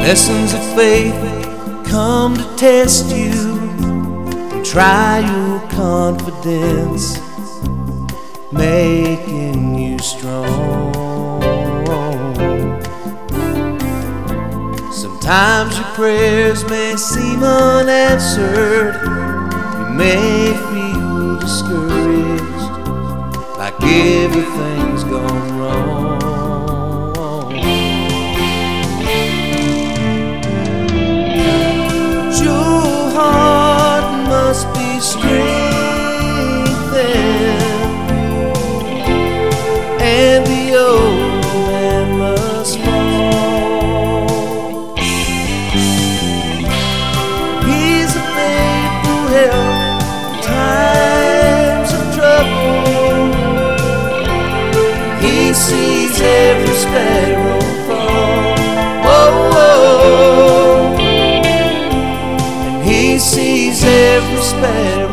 Lessons of faith come to test you and try your confidence, making you strong. Sometimes your prayers may seem unanswered. You may feel discouraged, like everything's gone wrong. Your heart must be strengthened, and the old man must fall. He's a faithful help in times of trouble. He sees every sparrow fall. Oh, oh. He sees every sparrow